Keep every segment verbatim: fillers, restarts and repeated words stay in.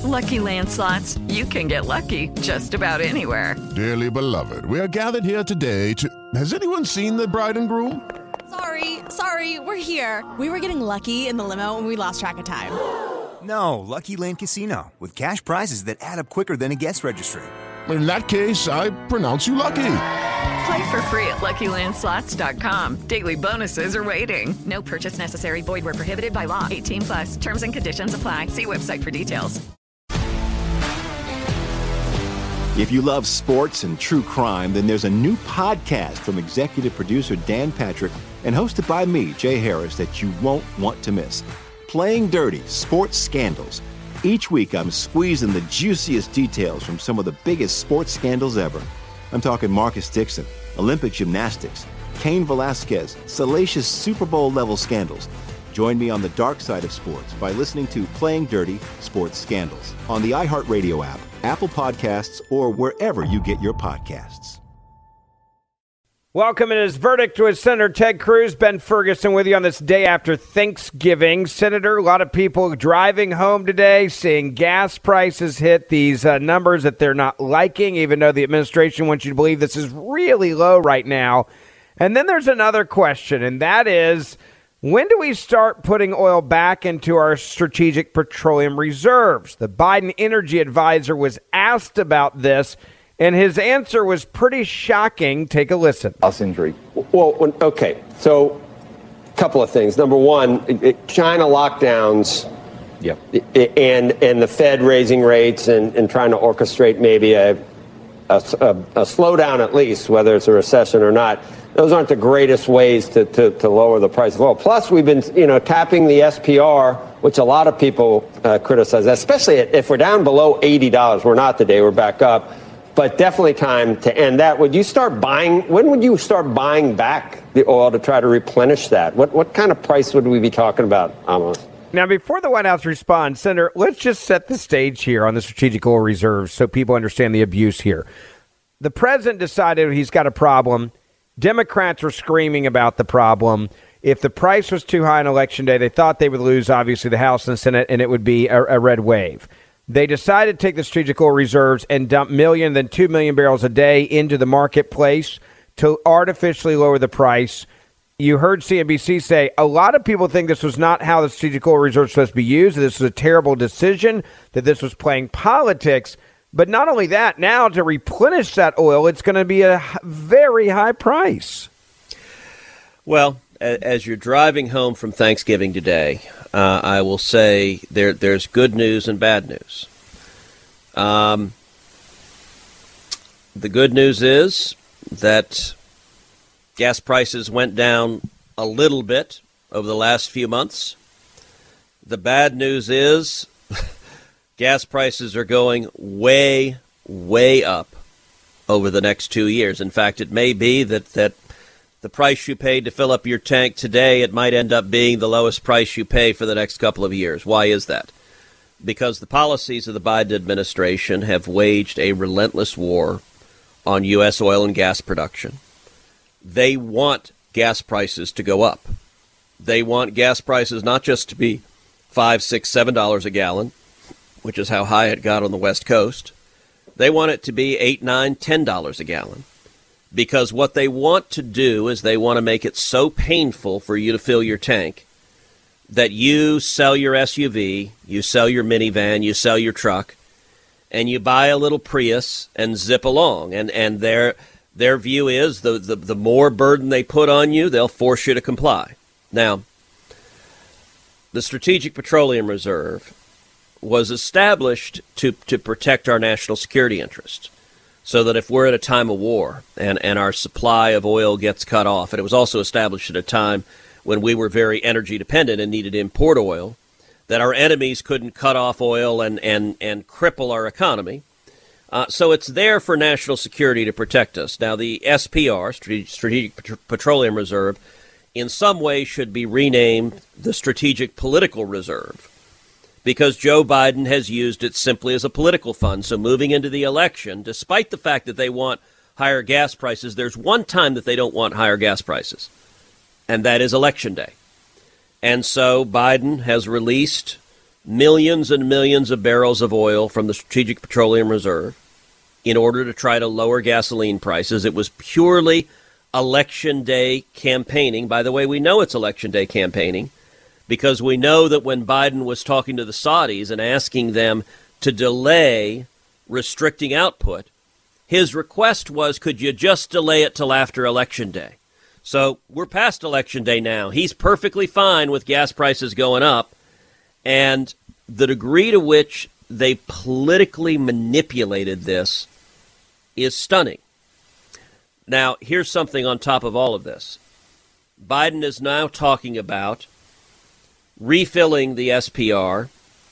Lucky Land Slots, you can get lucky just about anywhere. Dearly beloved, we are gathered here today to... Has anyone seen the bride and groom? Sorry, sorry, we're here. We were getting lucky in the limo and we lost track of time. No, Lucky Land Casino, with cash prizes that add up quicker than a guest registry. In that case, I pronounce you lucky. Play for free at Lucky Land Slots dot com. Daily bonuses are waiting. No purchase necessary. Void where prohibited by law. eighteen plus. Terms and conditions apply. See website for details. If you love sports and true crime, then there's a new podcast from executive producer Dan Patrick and hosted by me, Jay Harris, that you won't want to miss. Playing Dirty: Sports Scandals. Each week, I'm squeezing the juiciest details from some of the biggest sports scandals ever. I'm talking Marcus Dixon, Olympic gymnastics, Cain Velasquez, salacious Super Bowl-level scandals. Join me on the dark side of sports by listening to Playing Dirty: Sports Scandals on the iHeartRadio app, Apple Podcasts, or wherever you get your podcasts. Welcome in his verdict with Senator Ted Cruz. Ben Ferguson with you on this day after Thanksgiving. Senator, a lot of people driving home today, seeing gas prices hit these uh, numbers that they're not liking, even though the administration wants you to believe this is really low right now. And then there's another question, and that is, when do we start putting oil back into our strategic petroleum reserves? The Biden energy advisor was asked about this, and his answer was pretty shocking. Take a listen. Loss injury. Well, okay. So a couple of things. Number one, it, China lockdowns. Yep. And and the Fed raising rates and, and trying to orchestrate maybe a, a, a, a slowdown at least, whether it's a recession or not. Those aren't the greatest ways to, to, to lower the price of oil. Plus, we've been, you know, tapping the S P R, which a lot of people uh, criticize, especially if we're down below eighty dollars. We're not today. We're back up. But definitely time to end that. Would you start buying? When would you start buying back the oil to try to replenish that? What what kind of price would we be talking about, Amos? Now, before the White House responds, Senator, let's just set the stage here on the strategic oil reserves so people understand the abuse here. The president decided he's got a problem. Democrats were screaming about the problem. If the price was too high on Election Day, they thought they would lose, obviously, the House and the Senate, and it would be a, a red wave. They decided to take the strategic oil reserves and dump million, then two million barrels a day into the marketplace to artificially lower the price. You heard C N B C say a lot of people think this was not how the strategic oil reserve was supposed to be used. This was a terrible decision, that this was playing politics. But not only that, now to replenish that oil, it's going to be a very high price. Well, as you're driving home from Thanksgiving today, uh, I will say there there's good news and bad news. Um, the good news is that gas prices went down a little bit over the last few months. The bad news is gas prices are going way, way up over the next two years. In fact, it may be that, that the price you paid to fill up your tank today, it might end up being the lowest price you pay for the next couple of years. Why is that? Because the policies of the Biden administration have waged a relentless war on U S oil and gas production. They want gas prices to go up. They want gas prices not just to be five, six, seven dollars a gallon, which is how high it got on the West Coast. They want it to be eight, nine, ten dollars a gallon. Because what they want to do is they want to make it so painful for you to fill your tank that you sell your S U V, you sell your minivan, you sell your truck, and you buy a little Prius and zip along. And and their their view is the, the, the more burden they put on you, they'll force you to comply. Now, the Strategic Petroleum Reserve was established to, to protect our national security interests, so that if we're at a time of war and, and our supply of oil gets cut off, and it was also established at a time when we were very energy dependent and needed to import oil, that our enemies couldn't cut off oil and, and, and cripple our economy. Uh, so it's there for national security to protect us. Now, the S P R, Strategic Petroleum Reserve, in some ways should be renamed the Strategic Political Reserve, because Joe Biden has used it simply as a political fund. So moving into the election, despite the fact that they want higher gas prices, there's one time that they don't want higher gas prices, and that is Election Day. And so Biden has released millions and millions of barrels of oil from the Strategic Petroleum Reserve in order to try to lower gasoline prices. It was purely election day campaigning. By the way, we know it's election day campaigning because we know that when Biden was talking to the Saudis and asking them to delay restricting output, his request was, could you just delay it till after Election Day? So we're past Election Day now. He's perfectly fine with gas prices going up. And the degree to which they politically manipulated this is stunning. Now, here's something on top of all of this. Biden is now talking about refilling the S P R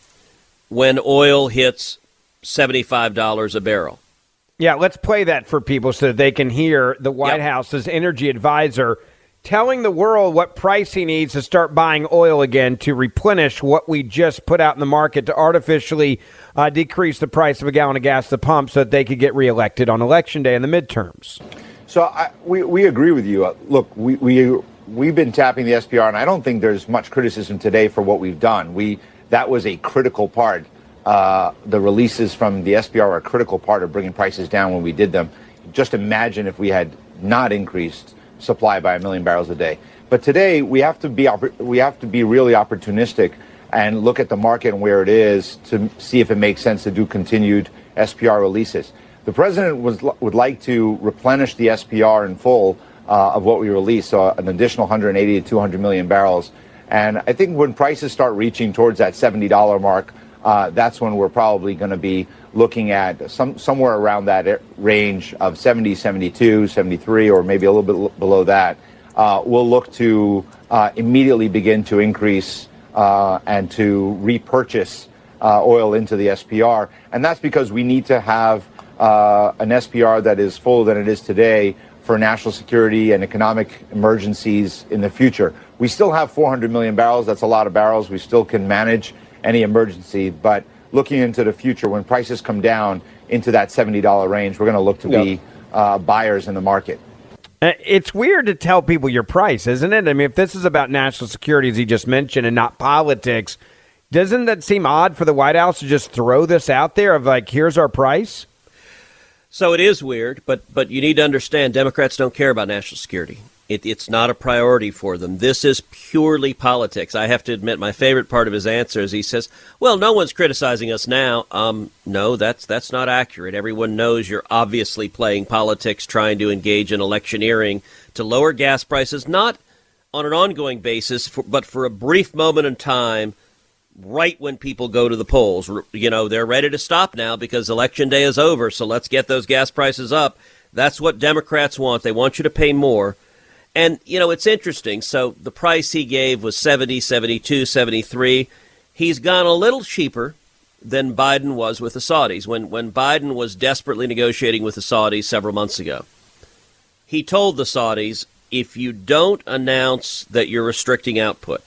when oil hits seventy-five dollars a barrel. Yeah, let's play that for people so that they can hear the White Yep. House's energy advisor telling the world what price he needs to start buying oil again to replenish what we just put out in the market to artificially uh, decrease the price of a gallon of gas at the pump so that they could get reelected on Election Day in the midterms. So I, we, we agree with you. Uh, look, we, we, we've been tapping the S P R, and I don't think there's much criticism today for what we've done. We That was a critical part. Uh, the releases from the S P R are a critical part of bringing prices down when we did them. Just imagine if we had not increased supply by a million barrels a day. But today we have to be we have to be really opportunistic and look at the market and where it is to see if it makes sense to do continued S P R releases. The president was would like to replenish the S P R in full uh, of what we released, so an additional one hundred eighty to two hundred million barrels. And I think when prices start reaching towards that seventy dollars mark, Uh, that's when we're probably going to be looking at some somewhere around that range of seventy, seventy-two, seventy-three, or maybe a little bit l- below that. Uh, we'll look to uh, immediately begin to increase uh, and to repurchase uh, oil into the S P R. And that's because we need to have uh, an S P R that is fuller than it is today for national security and economic emergencies in the future. We still have four hundred million barrels. That's a lot of barrels. We still can manage any emergency, but looking into the future, when prices come down into that seventy dollars range, we're going to look to Yep. be uh, buyers in the market. It's weird to tell people your price, isn't it? I mean, if this is about national security, as he just mentioned, and not politics, doesn't that seem odd for the White House to just throw this out there of like, here's our price? So it is weird, but but you need to understand Democrats don't care about national security. It, it's not a priority for them. This is purely politics. I have to admit, my favorite part of his answer is he says, well, no one's criticizing us now. Um, no, that's that's not accurate. Everyone knows you're obviously playing politics, trying to engage in electioneering to lower gas prices, not on an ongoing basis, for, but for a brief moment in time, right when people go to the polls. You know, they're ready to stop now because Election Day is over, so let's get those gas prices up. That's what Democrats want. They want you to pay more. And, you know, it's interesting. So the price he gave was seventy, seventy-two, seventy-three. He's gone a little cheaper than Biden was with the Saudis. When when Biden was desperately negotiating with the Saudis several months ago, he told the Saudis, if you don't announce that you're restricting output,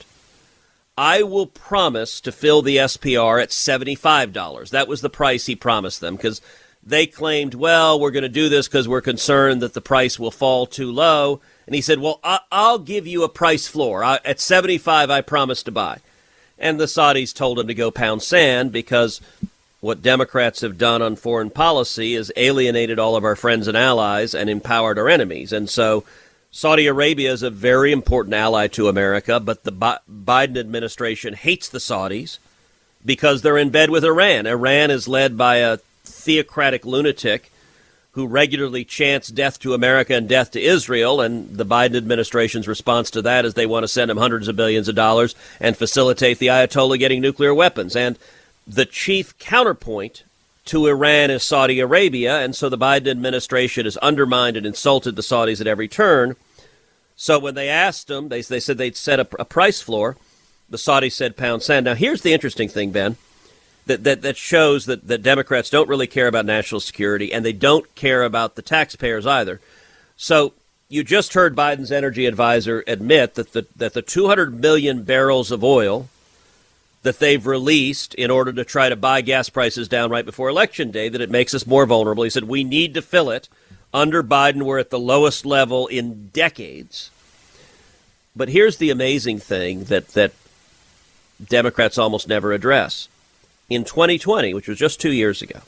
I will promise to fill the S P R at seventy-five dollars. That was the price he promised them because they claimed, well, we're going to do this because we're concerned that the price will fall too low. And he said, well, I'll give you a price floor. At seventy-five, I promise to buy. And the Saudis told him to go pound sand because what Democrats have done on foreign policy is alienated all of our friends and allies and empowered our enemies. And so Saudi Arabia is a very important ally to America, but the Biden administration hates the Saudis because they're in bed with Iran. Iran is led by a theocratic lunatic who regularly chants death to America and death to Israel, and the Biden administration's response to that is they want to send him hundreds of billions of dollars and facilitate the Ayatollah getting nuclear weapons. And the chief counterpoint to Iran is Saudi Arabia, and so the Biden administration has undermined and insulted the Saudis at every turn. So when they asked them, they, they said they'd set a, a price floor. The Saudis said pound sand. Now, here's the interesting thing, Ben. That, that that shows that, that Democrats don't really care about national security, and they don't care about the taxpayers either. So you just heard Biden's energy advisor admit that the, that the two hundred million barrels of oil that they've released in order to try to buy gas prices down right before Election Day, that it makes us more vulnerable. He said we need to fill it. Under Biden, we're at the lowest level in decades. But here's the amazing thing that, that Democrats almost never address. In twenty twenty, which was just two years ago,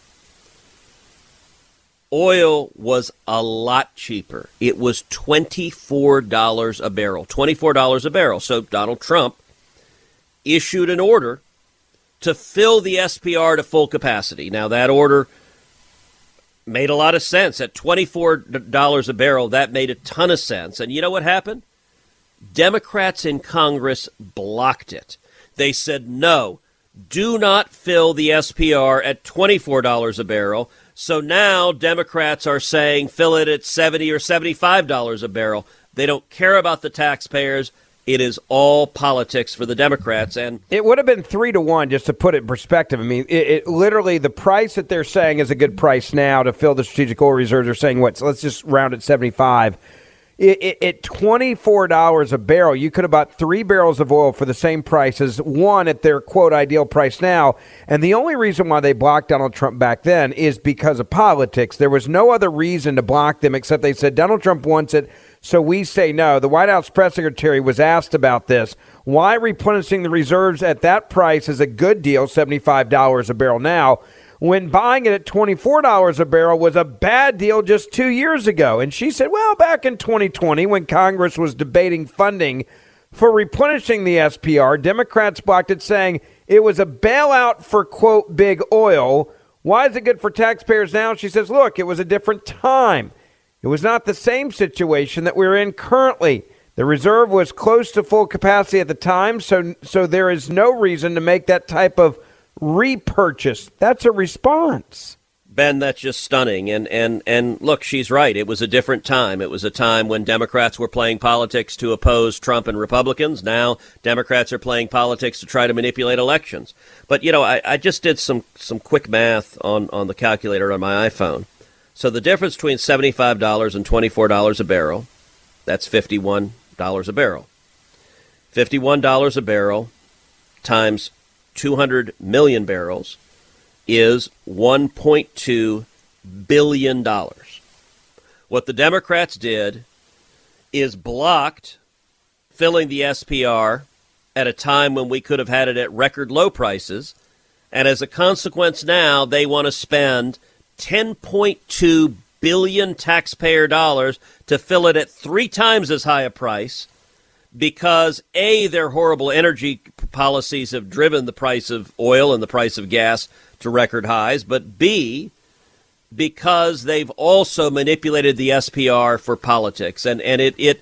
oil was a lot cheaper. It was twenty-four dollars a barrel. twenty-four dollars a barrel. So Donald Trump issued an order to fill the S P R to full capacity. Now, that order made a lot of sense. At twenty-four dollars a barrel, that made a ton of sense. And you know what happened? Democrats in Congress blocked it. They said, no, do not fill the S P R at twenty-four dollars a barrel. So now Democrats are saying fill it at seventy or seventy-five dollars a barrel. They don't care about the taxpayers. It is all politics for the Democrats. And it would have been three to one, just to put it in perspective. I mean, it, it literally, the price that they're saying is a good price now to fill the strategic oil reserves. They're saying, what? So let's just round it seventy-five. It, it, at twenty-four dollars a barrel, you could have bought three barrels of oil for the same price as one at their, quote, ideal price now. And the only reason why they blocked Donald Trump back then is because of politics. There was no other reason to block them except they said Donald Trump wants it, so we say no. The White House press secretary was asked about this. Why replenishing the reserves at that price is a good deal, seventy-five dollars a barrel now, when buying it at twenty-four dollars a barrel was a bad deal just two years ago. And she said, well, back in twenty twenty, when Congress was debating funding for replenishing the S P R, Democrats blocked it, saying it was a bailout for, quote, big oil. Why is it good for taxpayers now? She says, look, it was a different time. It was not the same situation that we're in currently. The reserve was close to full capacity at the time, so so there is no reason to make that type of repurchase. That's a response. Ben, that's just stunning. And, and, and look, she's right. It was a different time. It was a time when Democrats were playing politics to oppose Trump and Republicans. Now Democrats are playing politics to try to manipulate elections. But, you know, I, I just did some, some quick math on, on the calculator on my iPhone. So the difference between seventy-five dollars and twenty-four dollars a barrel, that's fifty-one dollars a barrel. fifty-one dollars a barrel times two hundred million barrels is one point two billion dollars. What the Democrats did is blocked filling the S P R at a time when we could have had it at record low prices. And as a consequence now, they want to spend ten point two billion dollars taxpayer dollars to fill it at three times as high a price because, A, their horrible energy policies have driven the price of oil and the price of gas to record highs, but B, because they've also manipulated the S P R for politics. And, and it, it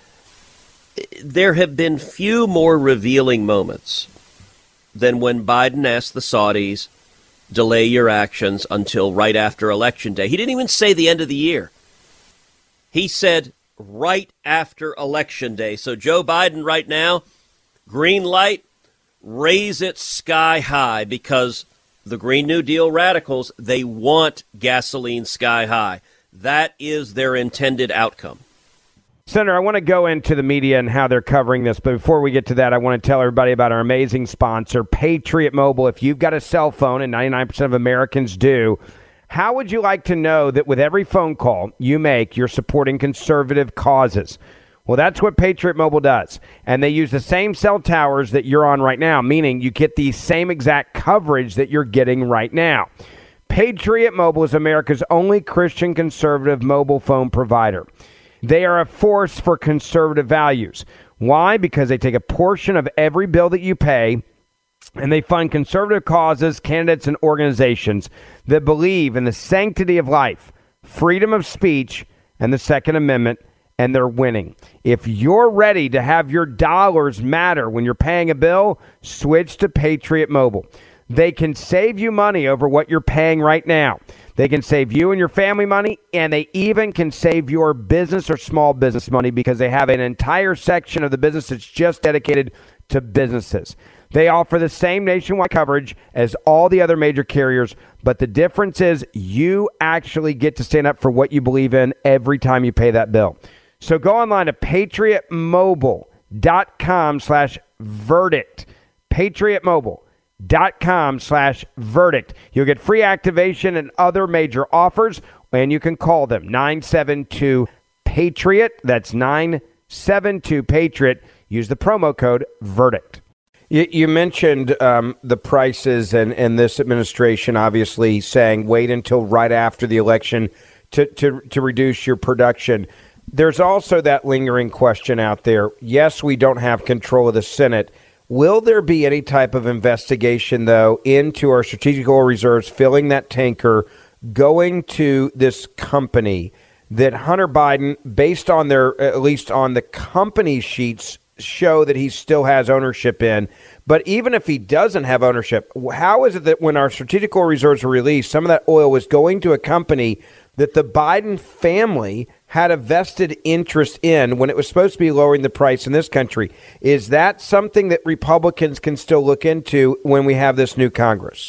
there have been few more revealing moments than when Biden asked the Saudis, delay your actions until right after Election Day. He didn't even say the end of the year. He said right after Election Day. So Joe Biden right now, green light, raise it sky high because the Green New Deal radicals, they want gasoline sky high. That is their intended outcome. Senator, I want to go into the media and how they're covering this, but before we get to that, I want to tell everybody about our amazing sponsor, Patriot Mobile. If you've got a cell phone, and ninety-nine percent of Americans do, how would you like to know that with every phone call you make, you're supporting conservative causes? Well, that's what Patriot Mobile does, and they use the same cell towers that you're on right now, meaning you get the same exact coverage that you're getting right now. Patriot Mobile is America's only Christian conservative mobile phone provider. They are a force for conservative values. Why? Because they take a portion of every bill that you pay, and they fund conservative causes, candidates, and organizations that believe in the sanctity of life, freedom of speech, and the Second Amendment, and they're winning. If you're ready to have your dollars matter when you're paying a bill, switch to Patriot Mobile. They can save you money over what you're paying right now. They can save you and your family money, and they even can save your business or small business money because they have an entire section of the business that's just dedicated to businesses. They offer the same nationwide coverage as all the other major carriers, but the difference is you actually get to stand up for what you believe in every time you pay that bill. So go online to patriotmobile.com slash verdict. patriotmobile.com slash verdict. You'll get free activation and other major offers, and you can call them nine seven two PATRIOT. That's nine seven two PATRIOT. Use the promo code VERDICT. You, you mentioned um, the prices and, and this administration obviously saying wait until right after the election to, to, to reduce your production. There's also that lingering question out there. Yes, we don't have control of the Senate. Will there be any type of investigation, though, into our strategic oil reserves, filling that tanker, going to this company that Hunter Biden, based on their, at least on the company sheets, show that he still has ownership in? But even if he doesn't have ownership, how is it that when our strategic oil reserves were released, some of that oil was going to a company that the Biden family had a vested interest in when it was supposed to be lowering the price in this country? Is that something that Republicans can still look into when we have this new Congress?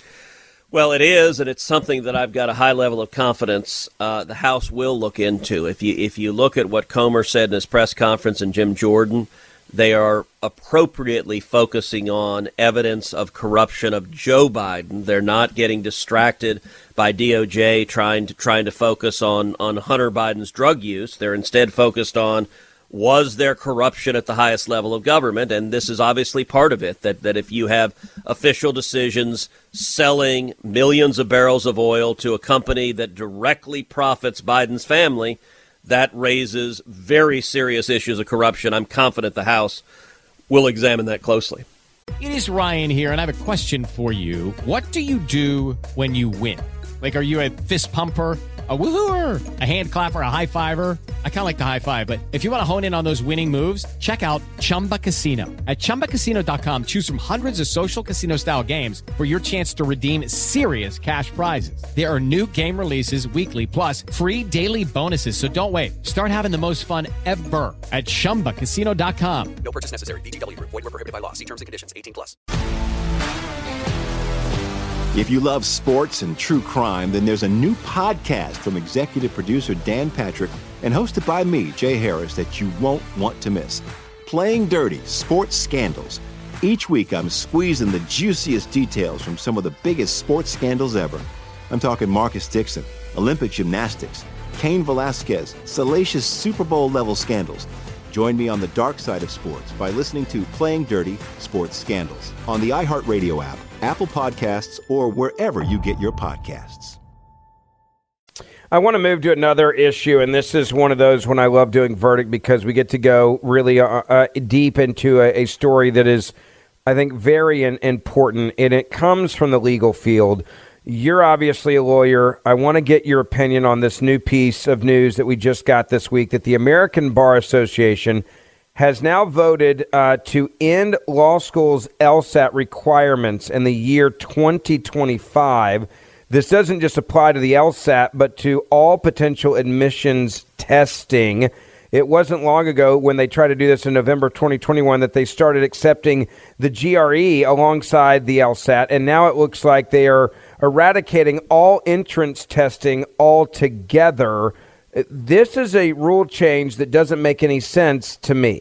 Well, it is, and it's something that I've got a high level of confidence uh, the House will look into. If you if you look at what Comer said in his press conference and Jim Jordan, they are appropriately focusing on evidence of corruption of Joe Biden. They're not getting distracted by D O J trying to trying to focus on, on Hunter Biden's drug use. They're instead focused on, was there corruption at the highest level of government? And this is obviously part of it, that, that if you have official decisions selling millions of barrels of oil to a company that directly profits Biden's family, that raises very serious issues of corruption. I'm confident the House will examine that closely. It is Ryan here, and I have a question for you. What do you do when you win? Like, are you a fist pumper, a woohooer, a hand clapper, a high fiver? I kind of like the high five, but if you want to hone in on those winning moves, check out Chumba Casino. At Chumba Casino dot com, choose from hundreds of social casino-style games for your chance to redeem serious cash prizes. There are new game releases weekly, plus free daily bonuses, so don't wait. Start having the most fun ever at Chumba Casino dot com. No purchase necessary. V G W. Void where prohibited by law. See terms and conditions. eighteen plus. If you love sports and true crime, then there's a new podcast from executive producer Dan Patrick and hosted by me, Jay Harris, that you won't want to miss. Playing Dirty: Sports Scandals. Each week, I'm squeezing the juiciest details from some of the biggest sports scandals ever. I'm talking Marcus Dixon, Olympic gymnastics, Cain Velasquez, salacious Super Bowl-level scandals. Join me on the dark side of sports by listening to Playing Dirty: Sports Scandals on the iHeartRadio app, Apple Podcasts, or wherever you get your podcasts. I want to move to another issue, and this is one of those when I love doing Verdict because we get to go really uh, uh, deep into a, a story that is, I think, very in, important, and it comes from the legal field. You're obviously a lawyer. I want to get your opinion on this new piece of news that we just got this week, that the American Bar Association has now voted uh, to end law school's LSAT requirements in the year twenty twenty-five. This doesn't just apply to the LSAT, but to all potential admissions testing. It wasn't long ago when they tried to do this in November twenty twenty-one that they started accepting the G R E alongside the LSAT, and now it looks like they are eradicating all entrance testing altogether. This is a rule change that doesn't make any sense to me.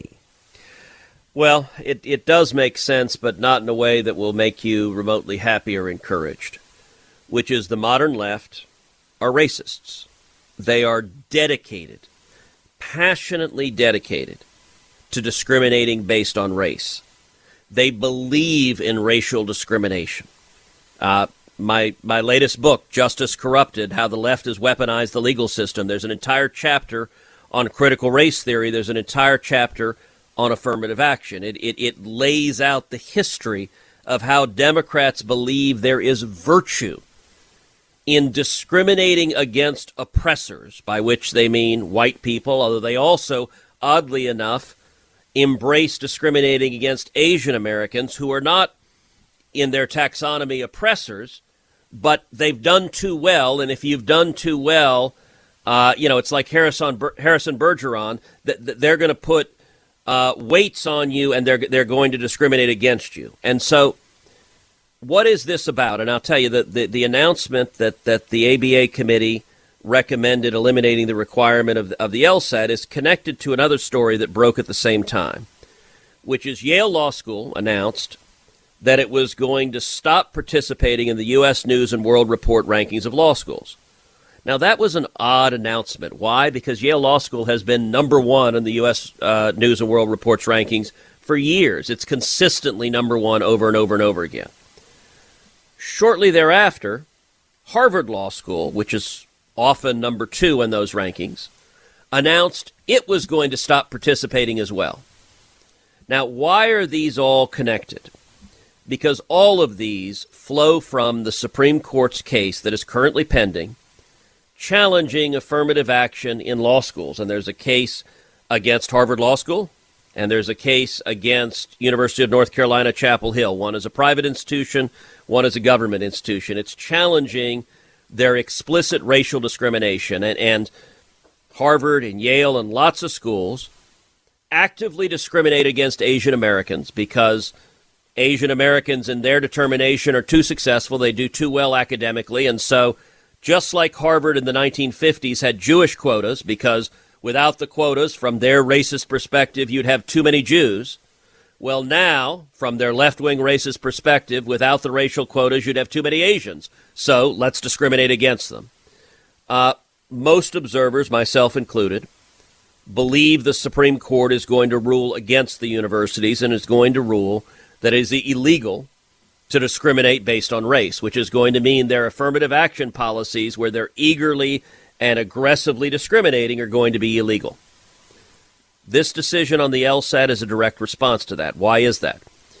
Well, it, it does make sense, but not in a way that will make you remotely happy or encouraged, which is the modern left are racists. They are dedicated, passionately dedicated to discriminating based on race. They believe in racial discrimination. Uh, my my latest book, Justice Corrupted, How the Left Has Weaponized the Legal System, there's an entire chapter on critical race theory. There's an entire chapter on affirmative action. It, it, it lays out the history of how Democrats believe there is virtue in discriminating against oppressors, by which they mean white people, although they also, oddly enough, embrace discriminating against Asian Americans who are not in their taxonomy oppressors, but they've done too well. And if you've done too well, uh, you know, it's like Harrison, Harrison Bergeron, that, that they're going to put uh, weights on you and they're, they're going to discriminate against you. And so what is this about? And I'll tell you that the, the announcement that, that the A B A committee recommended eliminating the requirement of the, of the LSAT is connected to another story that broke at the same time, which is Yale Law School announced that it was going to stop participating in the U S News and World Report rankings of law schools. Now, that was an odd announcement. Why? Because Yale Law School has been number one in the U S Uh, News and World Report's rankings For years, it's consistently number one over and over and over again. Shortly thereafter, Harvard Law School, which is often number two in those rankings, announced it was going to stop participating as well. Now, why are these all connected? Because all of these flow from the Supreme Court's case that is currently pending, challenging affirmative action in law schools. And there's a case against Harvard Law School, and there's a case against University of North Carolina, Chapel Hill. One is a private institution, one is a government institution. It's challenging their explicit racial discrimination. And, and Harvard and Yale and lots of schools actively discriminate against Asian Americans because Asian Americans in their determination are too successful. They do too well academically. And so just like Harvard in the nineteen fifties had Jewish quotas because without the quotas, from their racist perspective, you'd have too many Jews. Well, now, from their left-wing racist perspective, without the racial quotas, you'd have too many Asians. So let's discriminate against them. Uh, most observers, myself included, believe the Supreme Court is going to rule against the universities and is going to rule that it is illegal to discriminate based on race, which is going to mean their affirmative action policies where they're eagerly and aggressively discriminating are going to be illegal. This decision on the LSAT is a direct response to that. Why is that?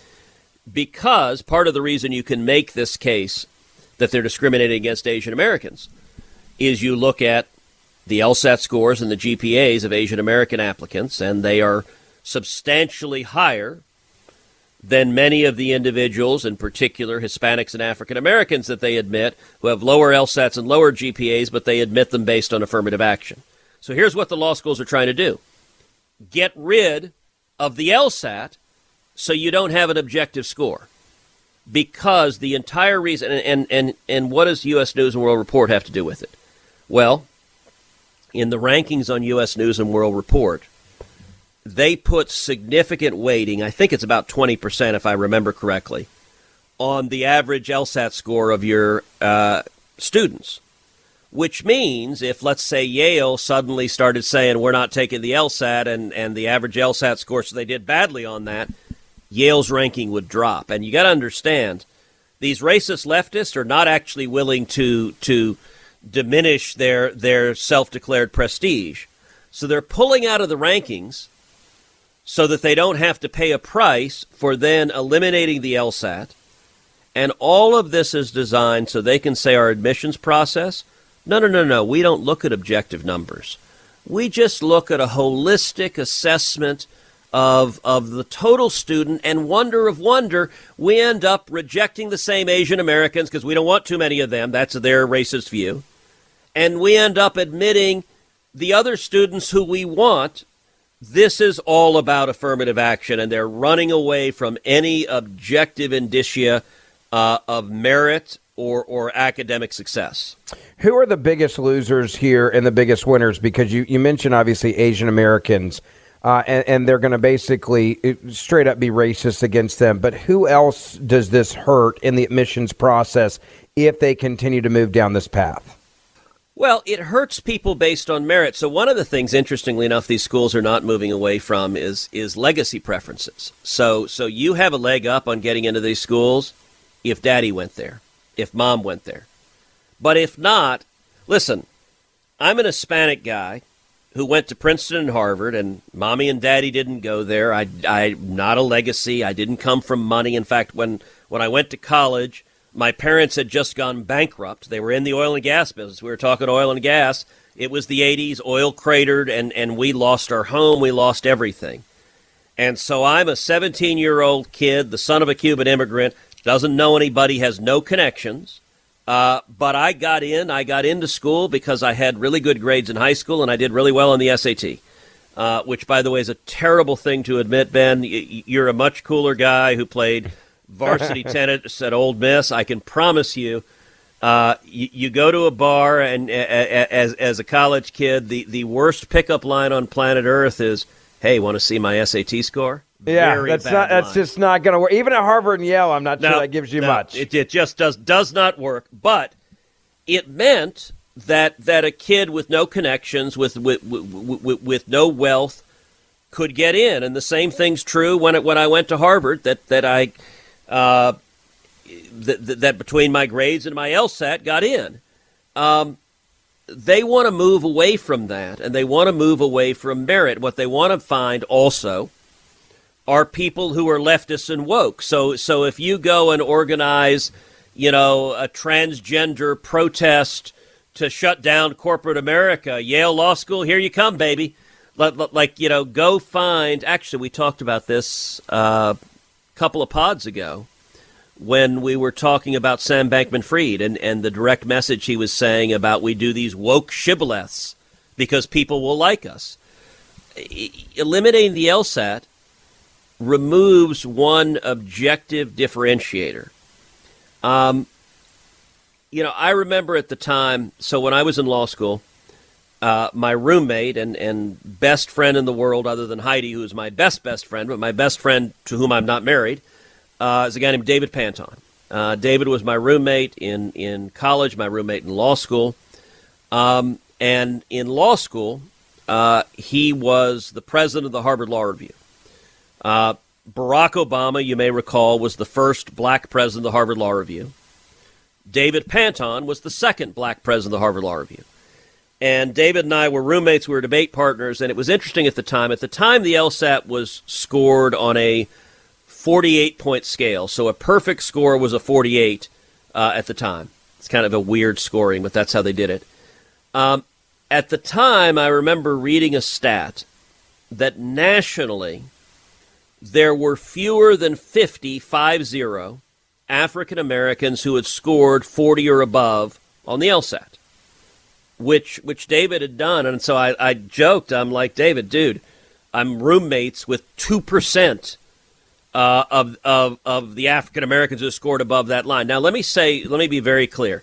Because part of the reason you can make this case that they're discriminating against Asian Americans is you look at the LSAT scores and the G P As of Asian American applicants, and they are substantially higher than many of the individuals, in particular Hispanics and African Americans, that they admit, who have lower LSATs and lower G P As, but they admit them based on affirmative action. So here's what the law schools are trying to do. Get rid of the LSAT so you don't have an objective score. Because the entire reason, and, and, and, and what does U S News and World Report have to do with it? Well, in the rankings on U S News and World Report, they put significant weighting, I think it's about twenty percent if I remember correctly, on the average LSAT score of your uh, students. Which means if, let's say, Yale suddenly started saying we're not taking the LSAT and, and the average LSAT score, so they did badly on that, Yale's ranking would drop. And you got to understand, these racist leftists are not actually willing to to diminish their, their self-declared prestige. So they're pulling out of the rankings so that they don't have to pay a price for then eliminating the LSAT. And all of this is designed so they can say our admissions process, no, no, no, no, we don't look at objective numbers. We just look at a holistic assessment of of the total student, and wonder of wonder, we end up rejecting the same Asian Americans because we don't want too many of them. That's their racist view. And we end up admitting the other students who we want. This is all about affirmative action, and they're running away from any objective indicia uh, of merit or, or academic success. Who are the biggest losers here and the biggest winners? Because you, you mentioned, obviously, Asian Americans, uh, and, and they're going to basically straight up be racist against them. But who else does this hurt in the admissions process if they continue to move down this path? Well, it hurts people based on merit. So one of the things, interestingly enough, these schools are not moving away from is is legacy preferences. So so you have a leg up on getting into these schools if daddy went there, if mom went there. But if not, listen, I'm an Hispanic guy who went to Princeton and Harvard, and mommy and daddy didn't go there. I, I'm not a legacy. I didn't come from money. In fact, when, when I went to college, my parents had just gone bankrupt. They were in the oil and gas business. We were talking oil and gas. It was the eighties, oil cratered, and, and we lost our home. We lost everything. And so I'm a seventeen-year-old kid, the son of a Cuban immigrant, doesn't know anybody, has no connections. Uh, but I got in. I got into school because I had really good grades in high school, and I did really well on the S A T, uh, which, by the way, is a terrible thing to admit, Ben. You're a much cooler guy who played varsity tennis at Ole Miss. I can promise you, uh, you, you go to a bar, and a, a, as as a college kid, the, the worst pickup line on planet Earth is, hey, want to see my S A T score? Yeah, Very that's bad not. That's line. just not going to work. Even at Harvard and Yale, I'm not no, sure that gives you no, much. It, it just does does not work. But it meant that that a kid with no connections, with with with, with, with no wealth, could get in. And the same thing's true when it, when I went to Harvard, that, that I uh, that, that between my grades and my LSAT got in. Um, they want to move away from that, and they want to move away from merit. What they want to find also are people who are leftists and woke. So, so if you go and organize, you know, a transgender protest to shut down corporate America, Yale Law School, here you come, baby. Like, like you know, go find. Actually, we talked about this uh, a couple of pods ago when we were talking about Sam Bankman-Fried and, and the direct message he was saying about we do these woke shibboleths because people will like us. Eliminating the LSAT removes one objective differentiator. Um, you know, I remember at the time, so when I was in law school, uh, my roommate and, and best friend in the world other than Heidi, who is my best, best friend, but my best friend to whom I'm not married, Uh, is a guy named David Panton. Uh, David was my roommate in, in college, my roommate in law school. Um, and in law school, uh, he was the president of the Harvard Law Review. Uh, Barack Obama, you may recall, was the first black president of the Harvard Law Review. David Panton was the second black president of the Harvard Law Review. And David and I were roommates. We were debate partners. And it was interesting at the time. At the time, the LSAT was scored on a forty-eight point scale. So a perfect score was a forty-eight uh, at the time. It's kind of a weird scoring, but that's how they did it. Um, at the time, I remember reading a stat that nationally there were fewer than fifty, five zero, African Americans who had scored forty or above on the LSAT, which which David had done. And so I, I joked, I'm like, David, dude, I'm roommates with two percent Uh, of, of of the African Americans who scored above that line. Now, let me say, let me be very clear.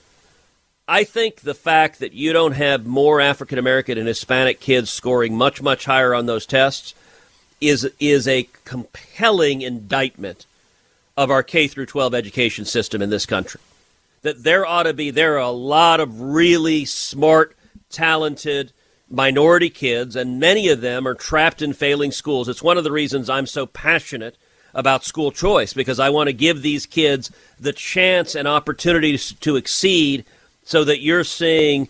I think the fact that you don't have more African American and Hispanic kids scoring much, much higher on those tests is is a compelling indictment of our K through twelve education system in this country. That there ought to be, there are a lot of really smart, talented minority kids, and many of them are trapped in failing schools. It's one of the reasons I'm so passionate about school choice, because I want to give these kids the chance and opportunities to exceed so that you're seeing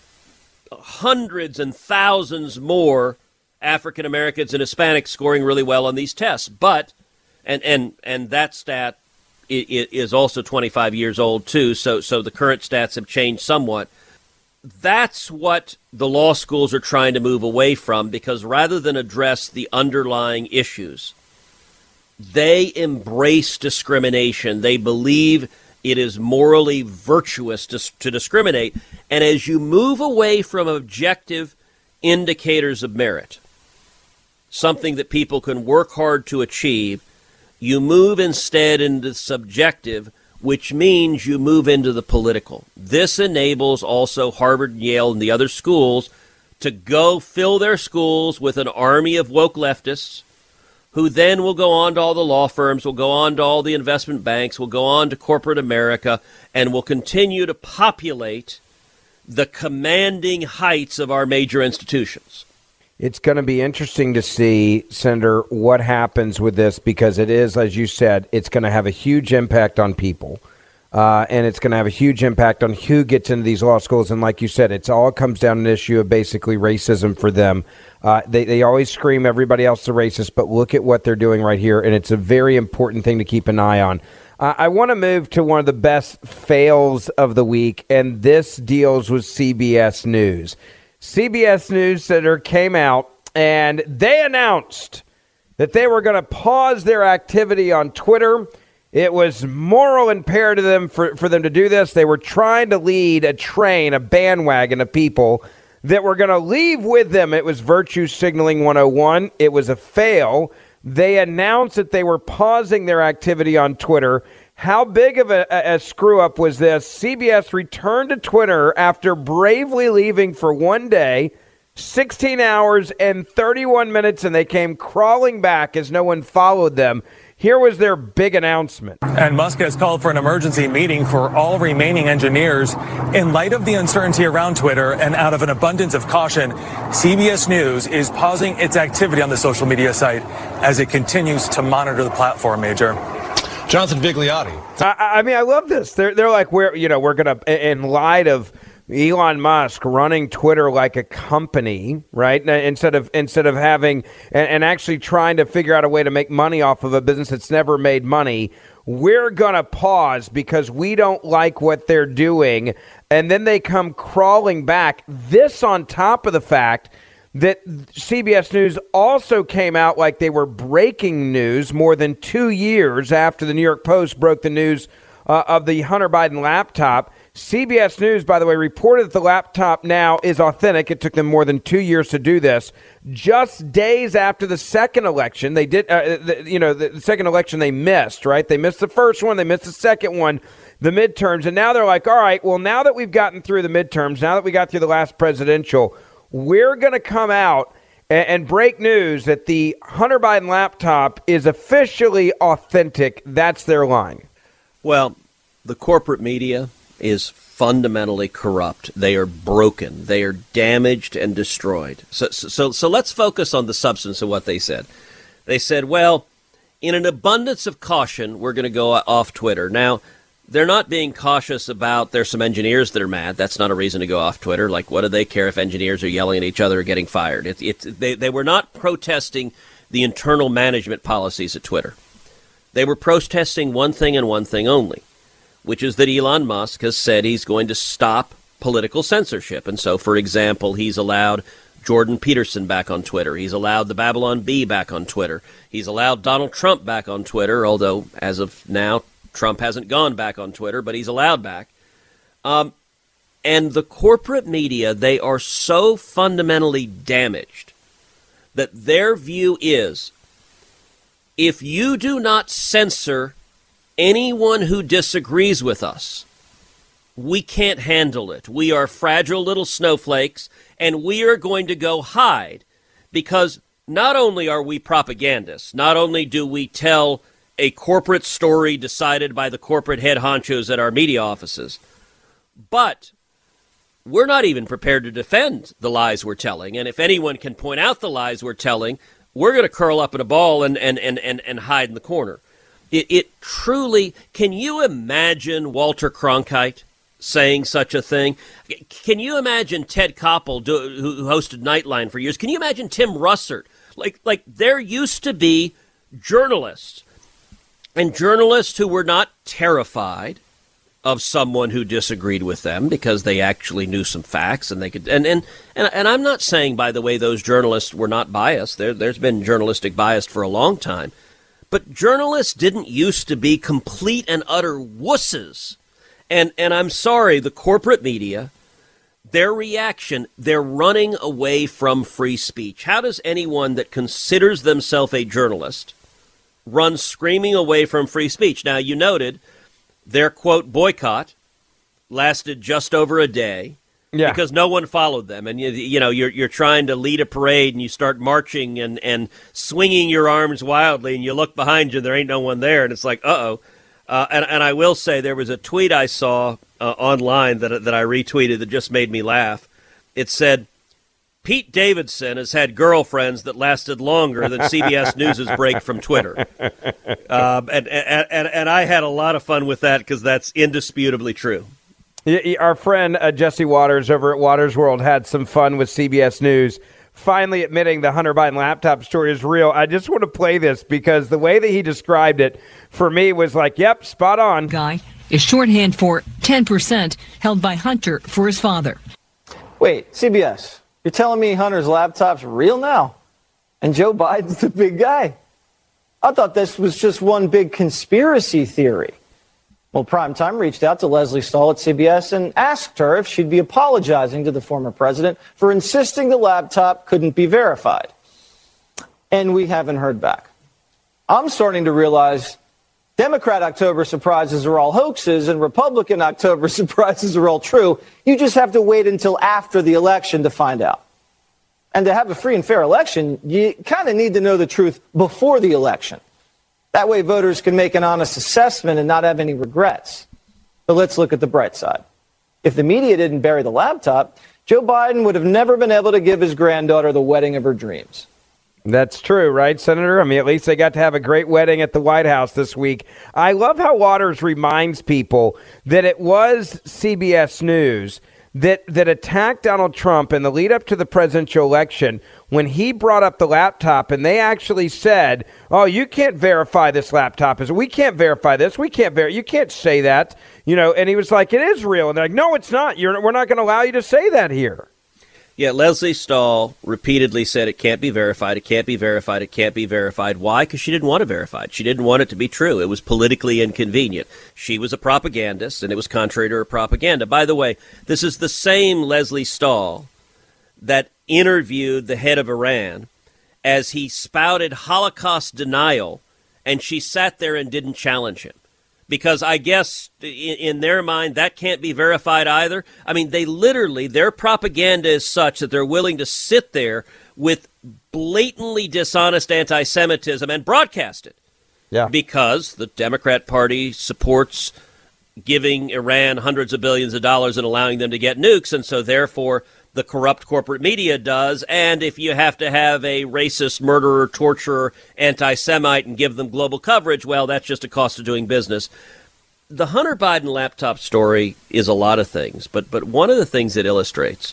hundreds and thousands more African Americans and Hispanics scoring really well on these tests. But, and and, and that stat is also twenty-five years old too, so, so the current stats have changed somewhat. That's what the law schools are trying to move away from, because rather than address the underlying issues, they embrace discrimination. They believe it is morally virtuous to, to discriminate. And as you move away from objective indicators of merit, something that people can work hard to achieve, you move instead into subjective, which means you move into the political. This enables also Harvard, Yale, and the other schools to go fill their schools with an army of woke leftists who then will go on to all the law firms, will go on to all the investment banks, will go on to corporate America, and will continue to populate the commanding heights of our major institutions. It's going to be interesting to see, Senator, what happens with this, because it is, as you said, it's going to have a huge impact on people. Uh, and it's going to have a huge impact on who gets into these law schools. And like you said, it's all comes down to an issue of basically racism for them. Uh, they, they always scream everybody else is a racist, but look at what they're doing right here. And it's a very important thing to keep an eye on. Uh, I want to move to one of the best fails of the week, and this deals with C B S News. C B S News Center came out, and they announced that they were going to pause their activity on Twitter. It was moral imperative to them for, for them to do this. They were trying to lead a train, a bandwagon of people that were going to leave with them. It was virtue signaling one oh one. It was a fail. They announced that they were pausing their activity on Twitter. How big of a, a, a screw-up was this? C B S returned to Twitter after bravely leaving for one day, sixteen hours and thirty-one minutes, and they came crawling back as no one followed them. Here was their big announcement. And Musk has called for an emergency meeting for all remaining engineers. In light of the uncertainty around Twitter and out of an abundance of caution, C B S News is pausing its activity on the social media site as it continues to monitor the platform, Major. Jonathan Vigliotti. I, I mean, I love this. They're, they're like, we're, you know, we're going to, in light of Elon Musk running Twitter like a company, right? Instead of instead of having and, and actually trying to figure out a way to make money off of a business that's never made money, we're going to pause because we don't like what they're doing. And then they come crawling back. This on top of the fact that C B S News also came out like they were breaking news more than two years after the New York Post broke the news uh, of the Hunter Biden laptop. C B S News, by the way, reported that the laptop now is authentic. It took them more than two years to do this. Just days after the second election, they did, uh, the, you know, the, the second election they missed, right? They missed the first one. They missed the second one, the midterms. And now they're like, all right, well, now that we've gotten through the midterms, now that we got through the last presidential, we're going to come out and, and break news that the Hunter Biden laptop is officially authentic. That's their line. Well, the corporate media is fundamentally corrupt. They are broken. They are damaged and destroyed. So, so, so let's focus on the substance of what they said. They said, well, in an abundance of caution, we're going to go off Twitter. Now, they're not being cautious about there's some engineers that are mad. That's not a reason to go off Twitter. Like, what do they care if engineers are yelling at each other or getting fired? It, it, they, they were not protesting the internal management policies at Twitter. They were protesting one thing and one thing only, which is that Elon Musk has said he's going to stop political censorship. And so, for example, he's allowed Jordan Peterson back on Twitter. He's allowed the Babylon Bee back on Twitter. He's allowed Donald Trump back on Twitter, although as of now, Trump hasn't gone back on Twitter, but he's allowed back. Um, and the corporate media, they are so fundamentally damaged that their view is, if you do not censor anyone who disagrees with us, we can't handle it. We are fragile little snowflakes, and we are going to go hide because not only are we propagandists, not only do we tell a corporate story decided by the corporate head honchos at our media offices, but we're not even prepared to defend the lies we're telling. And if anyone can point out the lies we're telling, we're going to curl up in a ball and, and, and, and, and hide in the corner. It, it truly, can you imagine Walter Cronkite saying such a thing? Can you imagine Ted Koppel, do, who hosted Nightline for years? Can you imagine Tim Russert? Like, like there used to be journalists, and journalists who were not terrified of someone who disagreed with them because they actually knew some facts and they could. And and, and, and I'm not saying, by the way, those journalists were not biased. There, there's been journalistic bias for a long time. But journalists didn't used to be complete and utter wusses. And and I'm sorry, the corporate media, their reaction, they're running away from free speech. How does anyone that considers themselves a journalist run screaming away from free speech? Now, you noted their, quote, boycott lasted just over a day. Yeah. Because no one followed them. And, you, you know, you're you're trying to lead a parade and you start marching and, and swinging your arms wildly and you look behind you, there ain't no one there. And it's like, uh-oh. Uh, and, and I will say there was a tweet I saw uh, online that, that I retweeted that just made me laugh. It said, Pete Davidson has had girlfriends that lasted longer than C B S News' break from Twitter. Um, and, and, and, and I had a lot of fun with that because that's indisputably true. Our friend uh, Jesse Waters over at Waters World had some fun with C B S News, finally admitting the Hunter Biden laptop story is real. I just want to play this because the way that he described it for me was like, yep, spot on. Guy is shorthand for ten percent held by Hunter for his father. Wait, C B S, you're telling me Hunter's laptop's real now? And Joe Biden's the big guy? I thought this was just one big conspiracy theory. Well, Primetime reached out to Leslie Stahl at C B S and asked her if she'd be apologizing to the former president for insisting the laptop couldn't be verified. And we haven't heard back. I'm starting to realize Democrat October surprises are all hoaxes and Republican October surprises are all true. You just have to wait until after the election to find out. And to have a free and fair election, you kind of need to know the truth before the election. That way voters can make an honest assessment and not have any regrets. But let's look at the bright side. If the media didn't bury the laptop, Joe Biden would have never been able to give his granddaughter the wedding of her dreams. That's true, right, Senator? I mean, at least they got to have a great wedding at the White House this week. I love how Waters reminds people that it was C B S News that that attacked Donald Trump in the lead up to the presidential election when he brought up the laptop, and they actually said, oh, you can't verify this laptop. We can't verify this. We can't verify. You can't say that. You know, and he was like, it is real. And they're like, no, it's not. You're, we're not going to allow you to say that here. Yeah, Leslie Stahl repeatedly said it can't be verified, it can't be verified, it can't be verified. Why? Because she didn't want it verified. She didn't want it to be true. It was politically inconvenient. She was a propagandist, and it was contrary to her propaganda. By the way, this is the same Leslie Stahl that interviewed the head of Iran as he spouted Holocaust denial, and she sat there and didn't challenge him. Because I guess in their mind, that can't be verified either. I mean, they literally, their propaganda is such that they're willing to sit there with blatantly dishonest anti-Semitism and broadcast it. Yeah. Because the Democrat Party supports giving Iran hundreds of billions of dollars and allowing them to get nukes. And so therefore, the corrupt corporate media does. And if you have to have a racist, murderer, torturer, anti-Semite and give them global coverage, well, that's just a cost of doing business. The Hunter Biden laptop story is a lot of things, but but one of the things it illustrates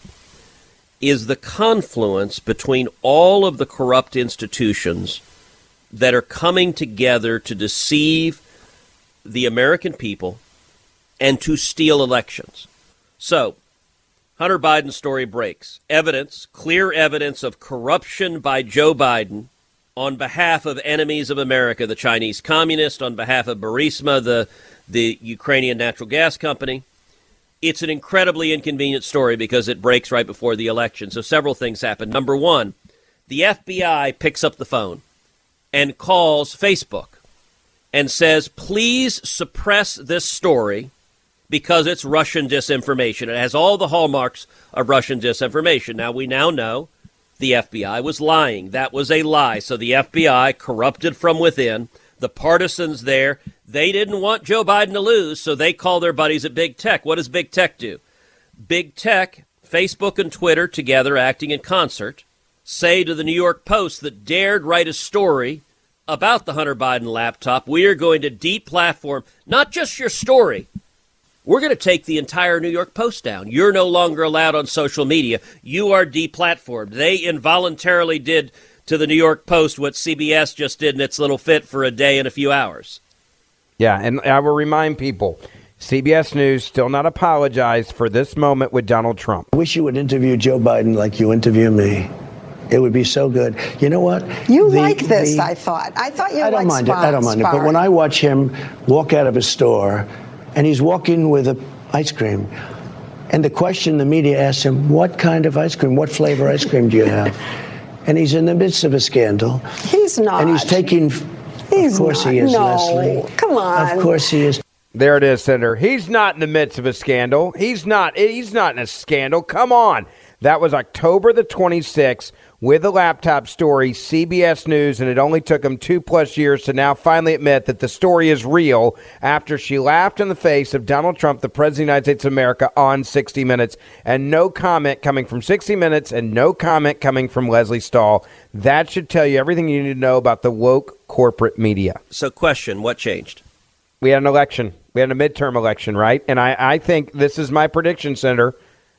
is the confluence between all of the corrupt institutions that are coming together to deceive the American people and to steal elections. So, Hunter Biden's story breaks. Evidence, clear evidence of corruption by Joe Biden on behalf of enemies of America, the Chinese communists, on behalf of Burisma, the, the Ukrainian natural gas company. It's an incredibly inconvenient story because it breaks right before the election. So several things happen. Number one, the F B I picks up the phone and calls Facebook and says, please suppress this story because it's Russian disinformation. It has all the hallmarks of Russian disinformation. Now, we now know the F B I was lying. That was a lie. So the F B I, corrupted from within, the partisans there, they didn't want Joe Biden to lose, so they call their buddies at Big Tech. What does Big Tech do? Big Tech, Facebook and Twitter together acting in concert, say to the New York Post that dared write a story about the Hunter Biden laptop, we are going to deplatform not just your story, we're going to take the entire New York Post down. You're no longer allowed on social media. You are deplatformed. They involuntarily did to the New York Post what C B S just did in its little fit for a day and a few hours. Yeah, and I will remind people, C B S News still not apologized for this moment with Donald Trump. I wish you would interview Joe Biden like you interview me. It would be so good. You know what? You the, like this, the, I thought. I thought you I don't liked mind spar- it. I don't mind sparring. it. But when I watch him walk out of a store and he's walking with a ice cream, and the question the media asks him, what kind of ice cream, what flavor ice cream do you have? And he's in the midst of a scandal. He's not. And he's taking, he's of course not. he is, no. Leslie. Come on. Of course he is. There it is, Senator. He's not in the midst of a scandal. He's not. He's not in a scandal. Come on. That was October the twenty-sixth with the laptop story, C B S News, and it only took him two plus years to now finally admit that the story is real after she laughed in the face of Donald Trump, the President of the United States of America, on sixty minutes, and no comment coming from sixty minutes and no comment coming from Leslie Stahl. That should tell you everything you need to know about the woke corporate media. So question, what changed? We had an election. We had a midterm election, right? And I, I think this is my prediction, Senator.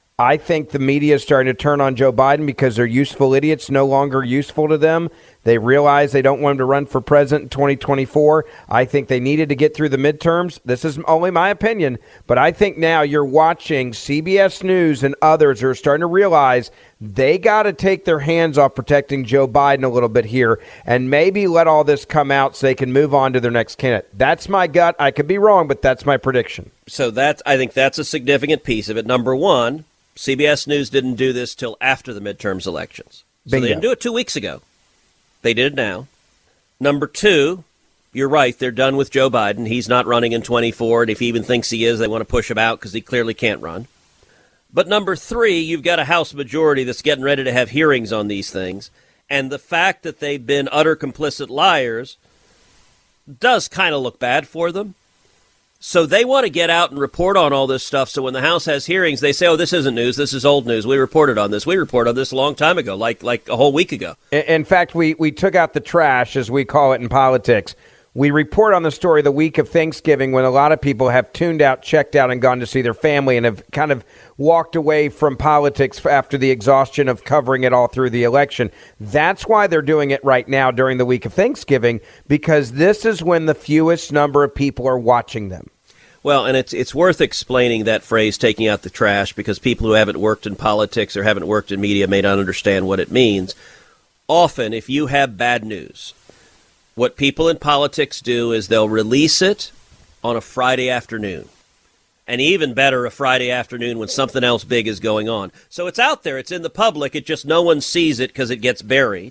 I think the media is starting to turn on Joe Biden because they're useful idiots, no longer useful to them. They realize they don't want him to run for president in twenty twenty-four. I think they needed to get through the midterms. This is only my opinion, but I think now you're watching C B S News and others are starting to realize they got to take their hands off protecting Joe Biden a little bit here and maybe let all this come out so they can move on to their next candidate. That's my gut. I could be wrong, but that's my prediction. So that's, I think that's a significant piece of it. Number one, C B S News didn't do this till after the midterms elections. So Bingo. They didn't do it two weeks ago. They did it now. Number two, you're right. They're done with Joe Biden. He's not running in twenty-four. And if he even thinks he is, they want to push him out because he clearly can't run. But number three, you've got a House majority that's getting ready to have hearings on these things. And the fact that they've been utter complicit liars does kind of look bad for them. So they want to get out and report on all this stuff. So when the House has hearings, they say, oh, this isn't news. This is old news. We reported on this. We reported on this a long time ago, like like a whole week ago. In fact, we, we took out the trash, as we call it in politics. We report on the story the week of Thanksgiving when a lot of people have tuned out, checked out, and gone to see their family and have kind of walked away from politics after the exhaustion of covering it all through the election. That's why they're doing it right now during the week of Thanksgiving, because this is when the fewest number of people are watching them. Well, and it's it's worth explaining that phrase, taking out the trash, because people who haven't worked in politics or haven't worked in media may not understand what it means. Often, if you have bad news, what people in politics do is they'll release it on a Friday afternoon. And even better, a Friday afternoon when something else big is going on. So it's out there. It's in the public. It just no one sees it because it gets buried.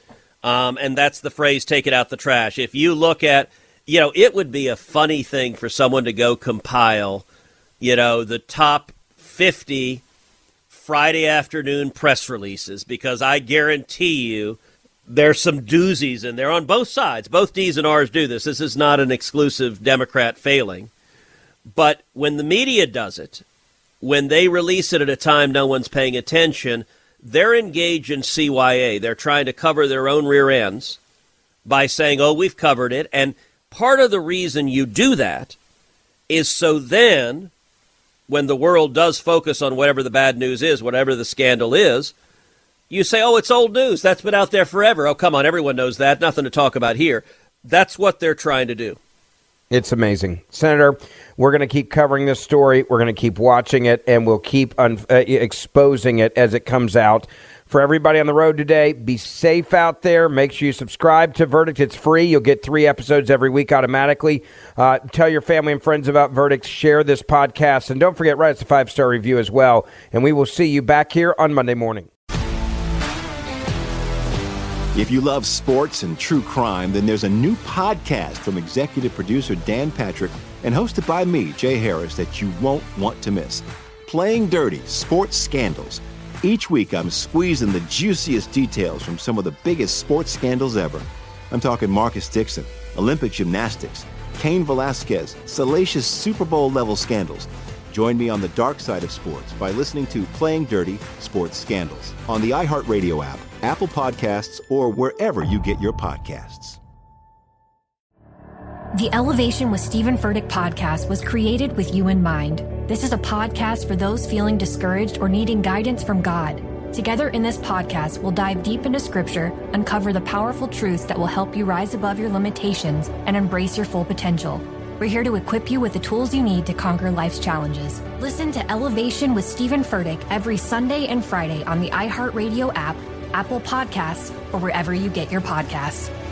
Um, and that's the phrase, take it out the trash. If you look at, you know, it would be a funny thing for someone to go compile, you know, the top fifty Friday afternoon press releases, because I guarantee you there's some doozies in there on both sides. Both D's and R's do this. This is not an exclusive Democrat failing. But when the media does it, when they release it at a time no one's paying attention, they're engaged in C Y A. They're trying to cover their own rear ends by saying, oh, we've covered it. And part of the reason you do that is so then when the world does focus on whatever the bad news is, whatever the scandal is, you say, oh, it's old news. That's been out there forever. Oh, come on. Everyone knows that. Nothing to talk about here. That's what they're trying to do. It's amazing. Senator, we're going to keep covering this story. We're going to keep watching it, and we'll keep un- uh, exposing it as it comes out. For everybody on the road today, be safe out there. Make sure you subscribe to Verdict. It's free. You'll get three episodes every week automatically. Uh, tell your family and friends about Verdict. Share this podcast. And don't forget, write us a five-star review as well. And we will see you back here on Monday morning. If you love sports and true crime, then there's a new podcast from executive producer Dan Patrick and hosted by me, Jay Harris, that you won't want to miss. Playing Dirty: Sports Scandals. Each week, I'm squeezing the juiciest details from some of the biggest sports scandals ever. I'm talking Marcus Dixon, Olympic gymnastics, Cain Velasquez, salacious Super Bowl-level scandals. Join me on the dark side of sports by listening to Playing Dirty: Sports Scandals on the iHeartRadio app, Apple Podcasts, or wherever you get your podcasts. The Elevation with Stephen Furtick podcast was created with you in mind. This is a podcast for those feeling discouraged or needing guidance from God. Together in this podcast, we'll dive deep into Scripture, uncover the powerful truths that will help you rise above your limitations and embrace your full potential. We're here to equip you with the tools you need to conquer life's challenges. Listen to Elevation with Stephen Furtick every Sunday and Friday on the iHeartRadio app, Apple Podcasts, or wherever you get your podcasts.